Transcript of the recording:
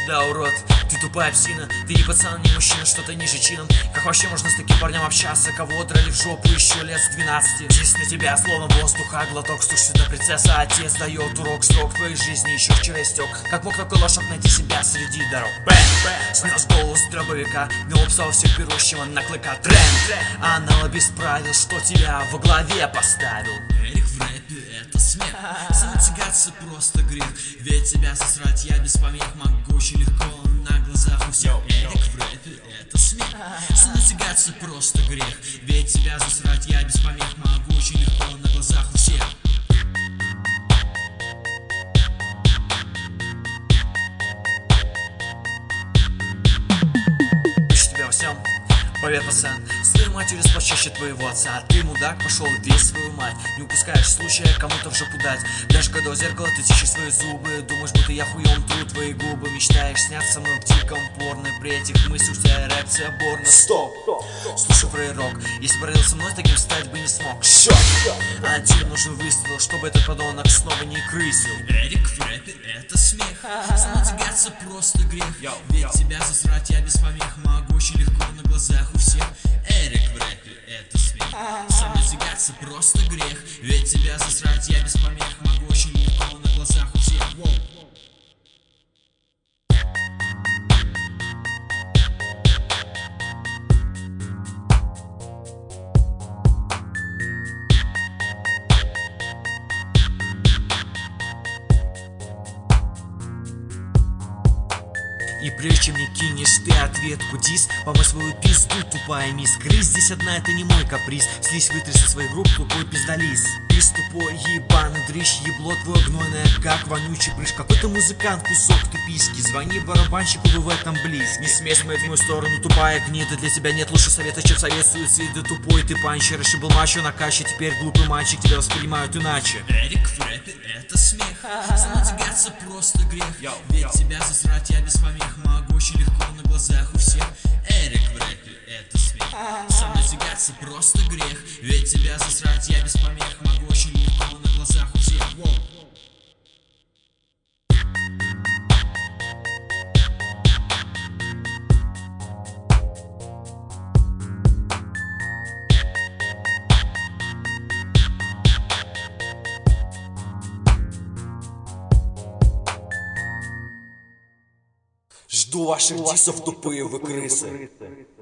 Да, урод, ты тупая псина. Ты не пацан, не мужчина, что-то ниже чином. Как вообще можно с таким парнем общаться? Кого драли в жопу еще лет с 12? Здесь на тебя словно воздуха глоток. Слушай сюда, принцесса, отец дает урок. Срок твоей жизни еще вчера истек. Как мог такой лошак найти себя среди дорог? Бэм! Снес голос дробовика, гнул пса всех берущего на клыка. Тренд! Анал без правил, что тебя во главе поставил. Эрик в рэпе это смех. Самотягаться просто грех. Ведь тебя засрать я без помех могу очень легко на глазах у всех. Эрик в рэпе это смех. Самотягаться просто грех. Ведь тебя засрать я без помех могу очень легко на глазах у всех. Пусть тебя во всем. Поверь, пацан, своей матерью спас чаще твоего отца. Ты, мудак, пошел весь свою мать. Не упускаешь случая кому-то в жопу дать. Даже когда у зеркала ты тишишь свои зубы. Думаешь, будто я хуем тру твои губы. Мечтаешь сняться со мной в диком порно. При этих мыслях у тебя реакция борна. Стоп! Слушай, фрейрок, если бы родился мной, таким стать бы не смог. Шок! А тебе нужен выстрел, чтобы этот подонок снова не крысил. Эрик в рэпе это смех. Самотягаться просто грех. Ведь тебя засрать я без помех могу очень легко на глазах у всех. Эрик в рэпе это смех. Самотягаться просто грех. Ведь тебя засрать я без помех могу очень легко на глазах у всех. И прежде чем мне кинешь ты ответку дис, помой свою пизду, тупая мисс. Грызь здесь одна, это не мой каприз. Слизь вытри со своих групп, тупой пиздолиз. Пиз тупой, ебаный дрищ, ебло твое гнойное, как вонючий прыж. Какой-то музыкант, кусок ты письки. Звони барабанщику, вы в этом близ. Не смей смотреть в мою сторону, тупая гнида. Для тебя нет лучше совета, чем совет суицида. Тупой ты панчер, раньше был мачо на каще, теперь глупый мальчик, тебя воспринимают иначе. Эрик в рэпе это смех. Самотягаться просто грех. Ведь тебя засрать я без помех могу очень легко на глазах у всех. Эрик в рэпе это смех. Самотягаться просто грех. Ведь тебя засрать я без помех могу очень легко на глазах у всех. Жду ваших дисов, тупые вы крысы.